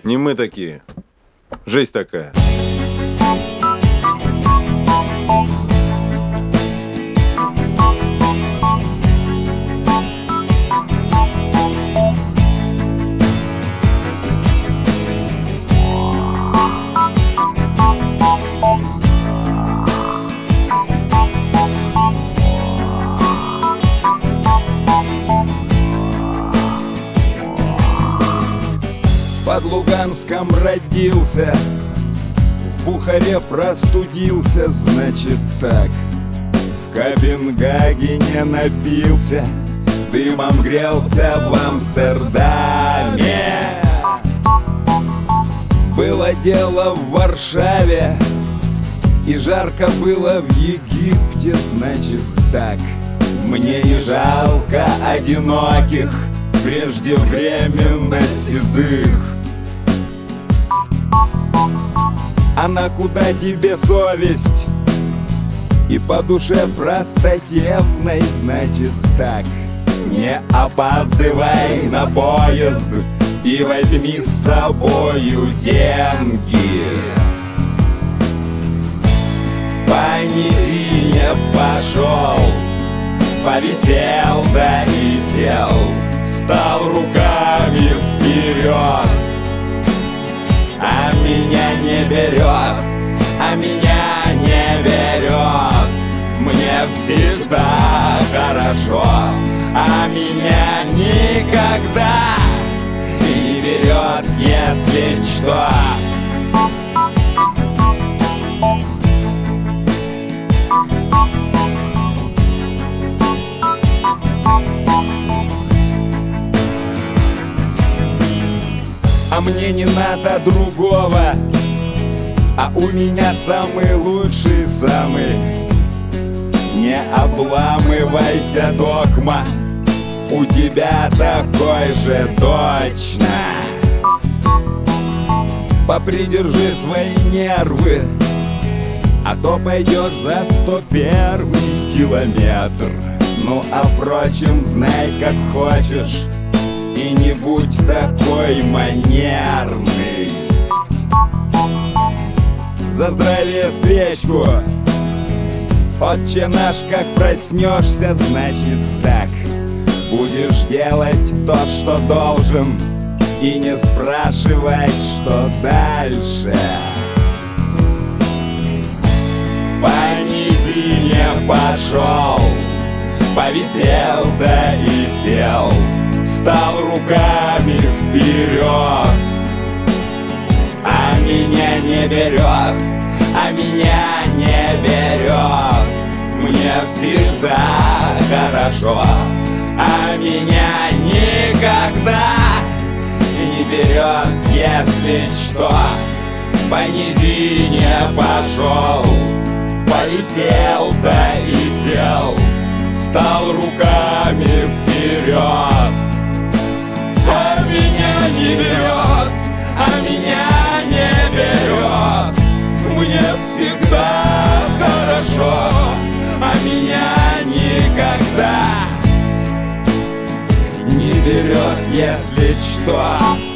Не мы такие. Жизнь такая. Под Луганском родился, в Бухаре простудился, значит так. В Копенгагене напился, дымом грелся в Амстердаме. Было дело в Варшаве, и жарко было в Египте, значит так. Мне не жалко одиноких, преждевременно седых. А на куда тебе совесть? И по душе простодевной, значит так. Не опаздывай на поезд и возьми с собою деньги. По низине пошел, повисел да и сел, встал руками вперед. А меня не берет, а меня не берет. Мне всегда хорошо, а меня никогда не берет, если что. А мне не надо другого, а у меня самый лучший, самый. Не обламывайся, догма, у тебя такой же точно. Попридержи свои нервы, а то пойдешь за 101-й километр. Ну а впрочем, знай как хочешь, и не будь такой манерный. За здравие свечку, отче наш, как проснешься, значит так. Будешь делать то, что должен, и не спрашивать, что дальше. По низине пошел, повисел да и сел, встал руками вперед. А меня не берет, а меня не берет. Мне всегда хорошо, а меня никогда не берет, если что. По низине пошел, повисел да и сел, встал руками вперед. А меня не берет, а меня не берет. Мне всегда хорошо, а меня никогда не берет, если что.